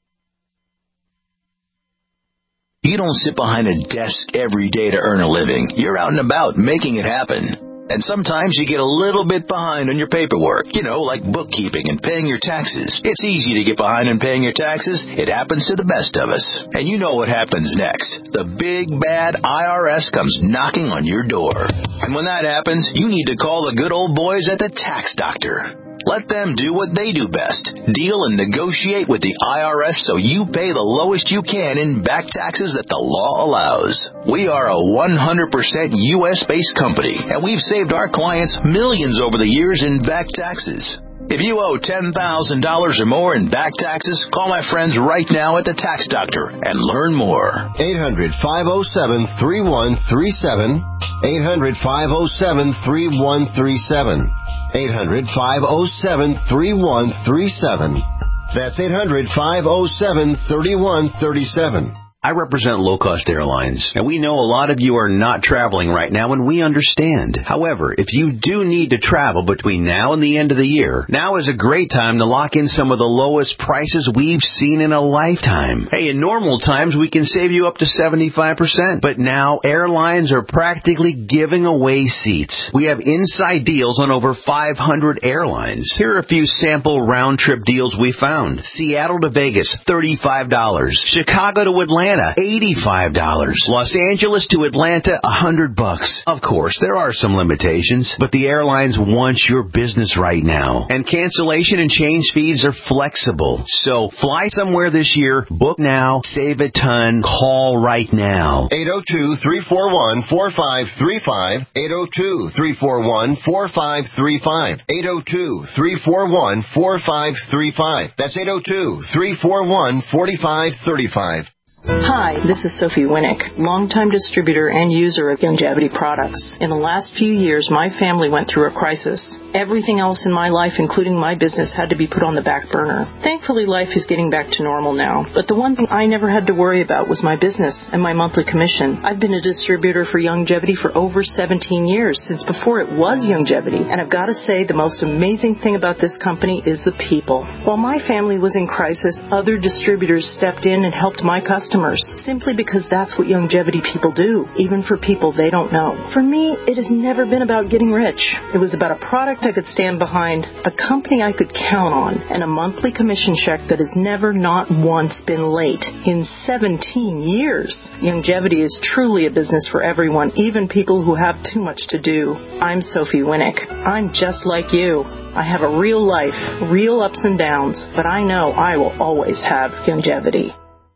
You don't sit behind a desk every day to earn a living. You're out and about making it happen. And sometimes you get a little bit behind on your paperwork, you know, like bookkeeping and paying your taxes. It's easy to get behind on paying your taxes. It happens to the best of us. And you know what happens next. The big, bad I R S comes knocking on your door. And when that happens, you need to call the good old boys at the Tax Doctor. Let them do what they do best. Deal and negotiate with the I R S so you pay the lowest you can in back taxes that the law allows. We are a one hundred percent U S-based company, and we've saved our clients millions over the years in back taxes. If you owe ten thousand dollars or more in back taxes, call my friends right now at the Tax Doctor and learn more. eight hundred, five oh seven, three one three seven. eight hundred, five oh seven, three one three seven. eight hundred, five oh seven, three one three seven. That's eight hundred, five oh seven, three one three seven. I represent low-cost airlines, and we know a lot of you are not traveling right now, and we understand. However, if you do need to travel between now and the end of the year, now is a great time to lock in some of the lowest prices we've seen in a lifetime. Hey, in normal times, we can save you up to seventy-five percent, but now airlines are practically giving away seats. We have inside deals on over five hundred airlines. Here are a few sample round-trip deals we found. Seattle to Vegas, thirty-five dollars. Chicago to Atlanta, eighty-five dollars. Los Angeles to Atlanta, one hundred bucks. Of course, there are some limitations, but the airlines want your business right now. And cancellation and change fees are flexible. So fly somewhere this year, book now, save a ton, call right now. eight oh two, three four one, four five three five. eight oh two, three four one, four five three five. eight oh two, three four one, four five three five. That's eight oh two, three four one, four five three five. Hi, this is Sophie Winnick, longtime distributor and user of Youngevity products. In the last few years, my family went through a crisis. Everything else in my life, including my business, had to be put on the back burner. Thankfully, life is getting back to normal now. But the one thing I never had to worry about was my business and my monthly commission. I've been a distributor for Youngevity for over seventeen years, since before it was Youngevity. And I've got to say, the most amazing thing about this company is the people. While my family was in crisis, other distributors stepped in and helped my customers, simply because that's what Youngevity people do, even for people they don't know. For me, it has never been about getting rich. It was about a product I could stand behind, a company I could count on, and a monthly commission check that has never, not once, been late in seventeen years. Youngevity is truly a business for everyone, even people who have too much to do. I'm Sophie Winnick. I'm just like you. I have a real life, real ups and downs, but I know I will always have Youngevity.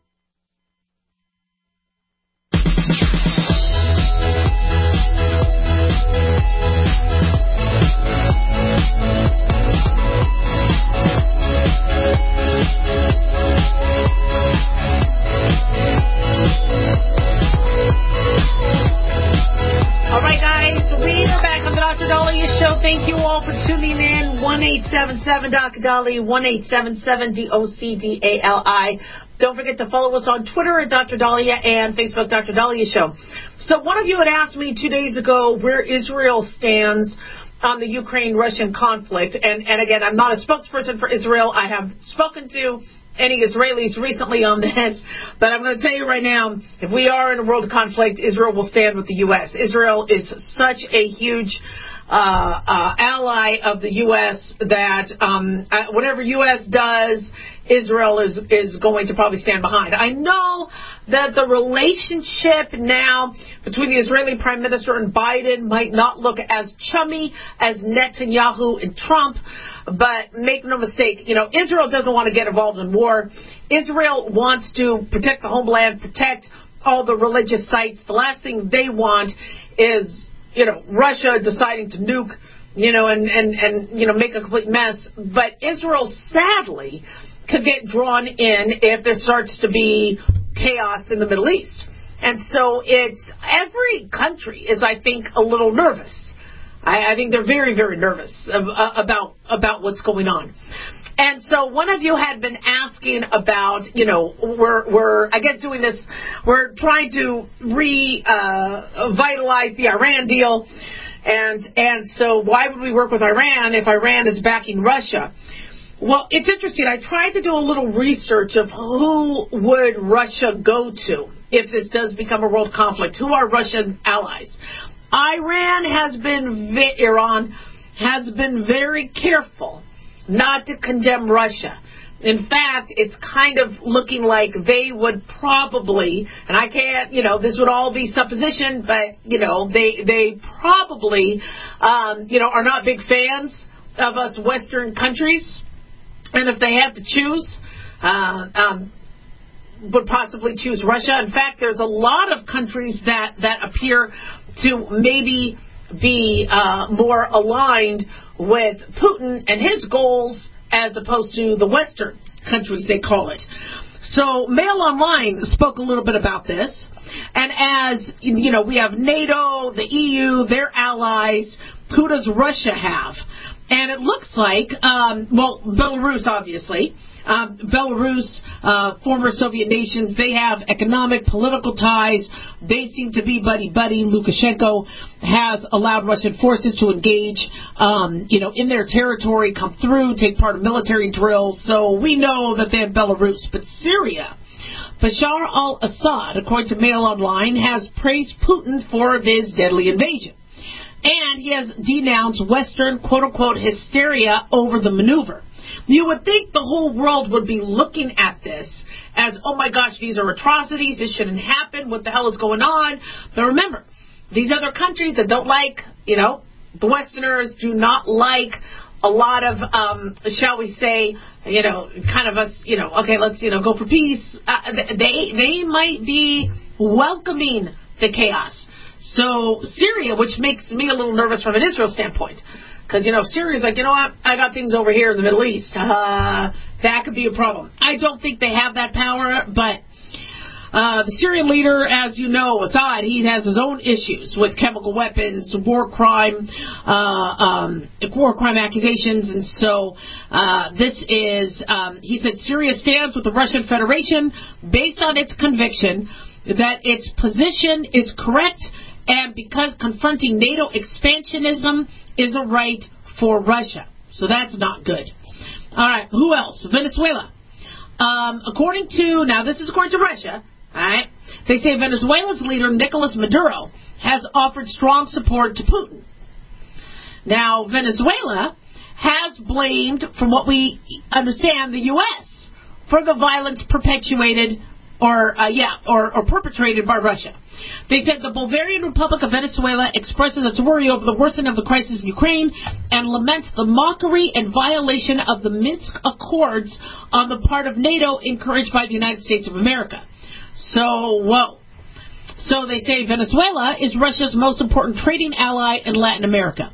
Thank you all for tuning in. one eight seven seven D O C D A L I, one eight seven seven D O C D A L I. Don't forget to follow us on Twitter at Doctor Dahlia and Facebook Doctor Dahlia Show. So one of you had asked me two days ago where Israel stands on the Ukraine-Russian conflict. And, and again, I'm not a spokesperson for Israel. I have spoken to any Israelis recently on this, but I'm going to tell you right now, if we are in a world conflict, Israel will stand with the U S. Israel is such a huge uh, uh, ally of the U S that um, uh, whatever U S does, Israel is, is going to probably stand behind. I know that the relationship now between the Israeli Prime Minister and Biden might not look as chummy as Netanyahu and Trump, but make no mistake, you know, Israel doesn't want to get involved in war. Israel wants to protect the homeland, protect all the religious sites. The last thing they want is, you know, Russia deciding to nuke, you know, and, and, and you know, make a complete mess. But Israel, sadly, could get drawn in if there starts to be chaos in the Middle East. And so it's, every country is, I think, a little nervous. I, I think they're very, very nervous of, uh, about about what's going on. And so one of you had been asking about, you know, we're, we're I guess, doing this, we're trying to revitalize uh, the Iran deal. And, and so why would we work with Iran if Iran is backing Russia? Well, it's interesting. I tried to do a little research of who would Russia go to if this does become a world conflict. Who are Russian allies? Iran has been, Iran has been very careful not to condemn Russia. In fact, it's kind of looking like they would probably, and I can't, you know, this would all be supposition, but, you know, they they probably, um, you know, are not big fans of us Western countries. And if they had to choose, uh, um, would possibly choose Russia. In fact, there's a lot of countries that, that appear to maybe be uh, more aligned with Putin and his goals as opposed to the Western countries, they call it. So Mail Online spoke a little bit about this. And as, you know, we have NATO, the E U, their allies. Who does Russia have? And it looks like, um, well, Belarus, obviously. Um, Belarus, uh, former Soviet nations, they have economic, political ties. They seem to be buddy-buddy. Lukashenko has allowed Russian forces to engage, um, you know, in their territory, come through, take part in military drills. So we know that they have Belarus. But Syria, Bashar al-Assad, according to Mail Online, has praised Putin for his deadly invasion. And he has denounced Western, quote-unquote, hysteria over the maneuver. You would think the whole world would be looking at this as, oh my gosh, these are atrocities, this shouldn't happen, what the hell is going on? But remember, these other countries that don't like, you know, the Westerners do not like a lot of, um, shall we say, you know, kind of us, you know, okay, let's, you know, go for peace. Uh, they, they might be welcoming the chaos. So Syria, which makes me a little nervous from an Israel standpoint, because, you know, Syria's like, you know what, I got things over here in the Middle East. Uh, that could be a problem. I don't think they have that power, but uh, the Syrian leader, as you know, Assad, he has his own issues with chemical weapons, war crime, uh, um, war crime accusations, and so uh, this is, um, he said, Syria stands with the Russian Federation based on its conviction that its position is correct, and because confronting NATO expansionism is a right for Russia. So that's not good. All right, who else? Venezuela. Um, according to, now this is according to Russia, all right, they say Venezuela's leader, Nicolas Maduro, has offered strong support to Putin. Now, Venezuela has blamed, from what we understand, the U S for the violence perpetuated or, uh, yeah, or, or perpetrated by Russia. They said the Bolivarian Republic of Venezuela expresses its worry over the worsening of the crisis in Ukraine and laments the mockery and violation of the Minsk Accords on the part of NATO encouraged by the United States of America. So, whoa. So they say Venezuela is Russia's most important trading ally in Latin America.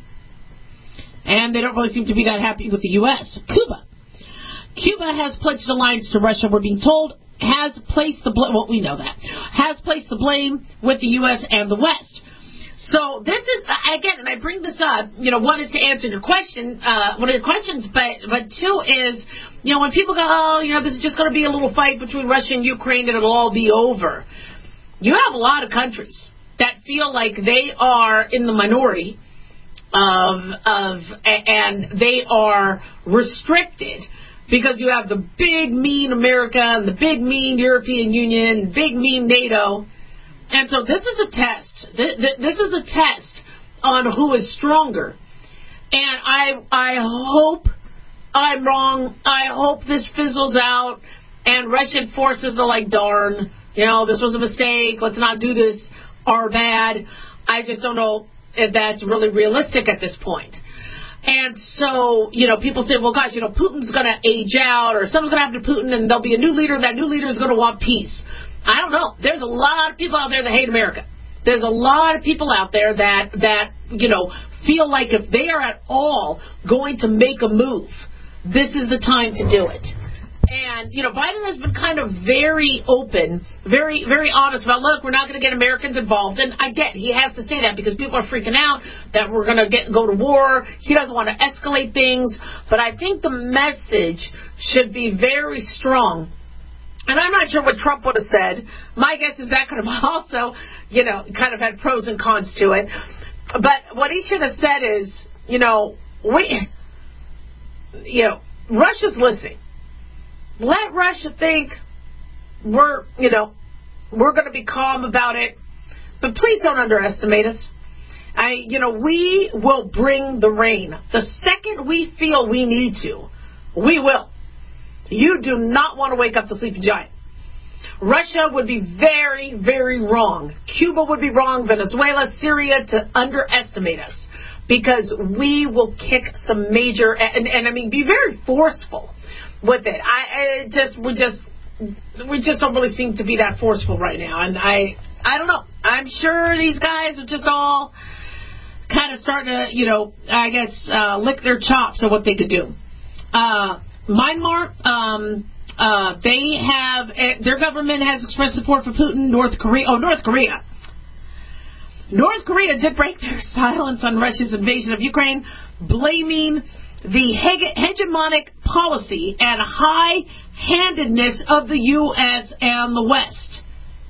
And they don't really seem to be that happy with the U S. Cuba. Cuba has pledged alliance to Russia, we're being told, has placed the blame, well, we know that, has placed the blame with the U S and the West. So this is, again, and I bring this up, you know, one is to answer your question, uh, one of your questions, but, but two is, you know, when people go, oh, you know, this is just going to be a little fight between Russia and Ukraine and it'll all be over. You have a lot of countries that feel like they are in the minority of, of, and they are restricted because you have the big, mean America and the big, mean European Union, big, mean NATO. And so this is a test. This is a test on who is stronger. And I I hope I'm wrong. I hope this fizzles out and Russian forces are like, darn, you know, this was a mistake. Let's not do this. Are bad. I just don't know if that's really realistic at this point. And so, you know, people say, well, gosh, you know, Putin's going to age out or something's going to happen to Putin and there'll be a new leader. That new leader is going to want peace. I don't know. There's a lot of people out there that hate America. There's a lot of people out there that, that you know, feel like if they are at all going to make a move, this is the time to do it. And, you know, Biden has been kind of very open, very, very honest about, look, we're not going to get Americans involved. And I get he has to say that because people are freaking out that we're going to get go to war. He doesn't want to escalate things. But I think the message should be very strong. And I'm not sure what Trump would have said. My guess is that could have also, you know, kind of had pros and cons to it. But what he should have said is, you know, we, you know, Russia's listening. Let Russia think we're, you know, we're going to be calm about it. But please don't underestimate us. I, you know, we will bring the rain. The second we feel we need to, we will. You do not want to wake up the sleeping giant. Russia would be very, very wrong. Cuba would be wrong. Venezuela, Syria to underestimate us. Because we will kick some major, and, and I mean, be very forceful with it. I, I just, we just, we just don't really seem to be that forceful right now. And I, I don't know. I'm sure these guys are just all kind of starting to, you know, I guess, uh, lick their chops at what they could do. Uh, Myanmar, um, uh, they have, uh, their government has expressed support for Putin. North Korea, oh, North Korea. North Korea did break their silence on Russia's invasion of Ukraine, blaming the hege- hegemonic policy and high-handedness of the U S and the West.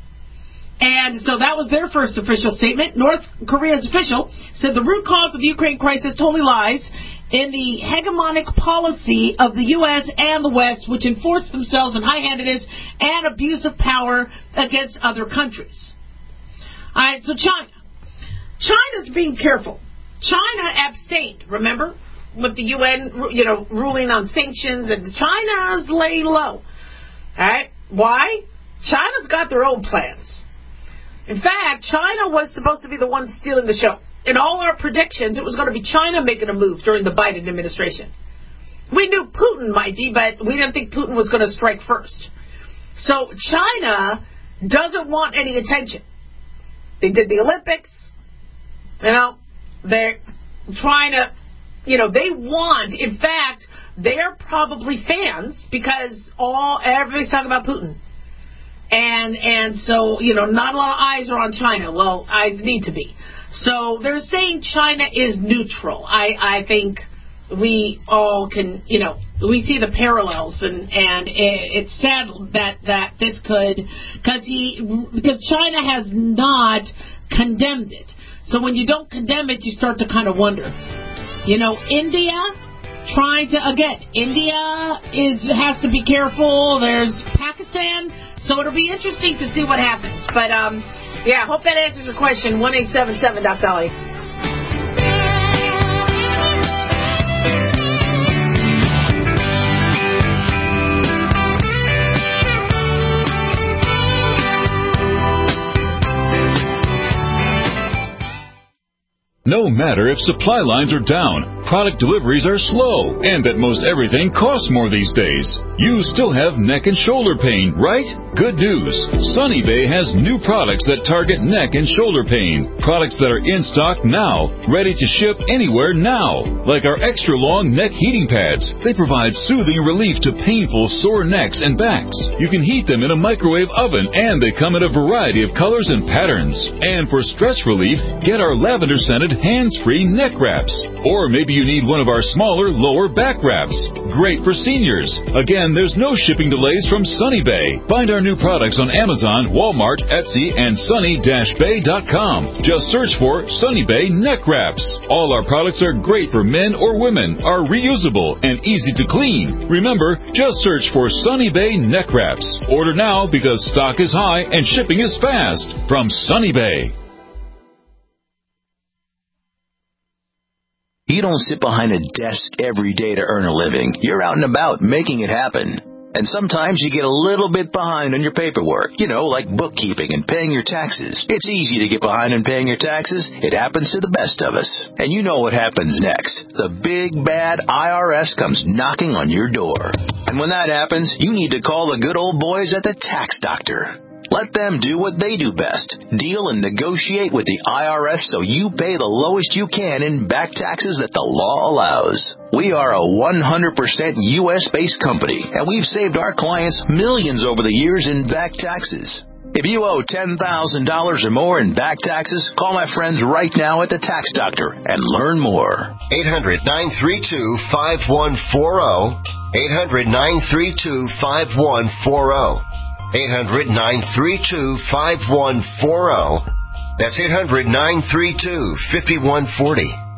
And so that was their first official statement. North Korea's official said the root cause of the Ukraine crisis totally lies in the hegemonic policy of the U S and the West, which enforce themselves in high-handedness and abuse of power against other countries. All right, so China. China's being careful. China abstained, remember, with the U N, you know, ruling on sanctions, and China's laying low. All right, why? China's got their own plans. In fact, China was supposed to be the one stealing the show. In all our predictions, it was going to be China making a move during the Biden administration. We knew Putin might be, but we didn't think Putin was going to strike first. So China doesn't want any attention. They did the Olympics. You know, they're trying to, you know, they want, in fact, they're probably fans because all everybody's talking about Putin. And and so, you know, not a lot of eyes are on China. Well, eyes need to be. So they're saying China is neutral. I, I think we all can, you know, we see the parallels, and, and it, it's sad that, that this could, because he, because China has not condemned it. So when you don't condemn it, you start to kind of wonder. You know, India trying to, again, India is has to be careful. There's Pakistan. So it'll be interesting to see what happens. But, um, yeah, I hope that answers your question. one eight seven seven Doc Dolly. No matter if supply lines are down, product deliveries are slow, and that most everything costs more these days, you still have neck and shoulder pain, right? Good news. Sunny Bay has new products that target neck and shoulder pain. Products that are in stock now, ready to ship anywhere now. Like our extra long neck heating pads. They provide soothing relief to painful sore necks and backs. You can heat them in a microwave oven, and they come in a variety of colors and patterns. And for stress relief, get our lavender scented hands-free neck wraps. Or maybe you need one of our smaller lower back wraps. Great for seniors. Again, there's no shipping delays from Sunny Bay. Find our new products on Amazon, Walmart, Etsy, and sunny dash bay dot com. Just search for Sunny Bay neck wraps. All our products are great for men or women, are reusable, and easy to clean. Remember, just search for Sunny Bay neck wraps. Order now because stock is high and shipping is fast. From Sunny Bay. You don't sit behind a desk every day to earn a living. You're out and about making it happen. And sometimes you get a little bit behind on your paperwork, you know, like bookkeeping and paying your taxes. It's easy to get behind on paying your taxes. It happens to the best of us. And you know what happens next. The big, bad I R S comes knocking on your door. And when that happens, you need to call the good old boys at the Tax Doctor. Let them do what they do best. Deal and negotiate with the I R S so you pay the lowest you can in back taxes that the law allows. We are a one hundred percent U S-based company, and we've saved our clients millions over the years in back taxes. If you owe ten thousand dollars or more in back taxes, call my friends right now at the Tax Doctor and learn more. eight hundred, nine three two, five one four zero. eight hundred, nine three two, five one four zero. eight hundred, nine three two, five one four zero. That's eight hundred, nine three two, five one four zero.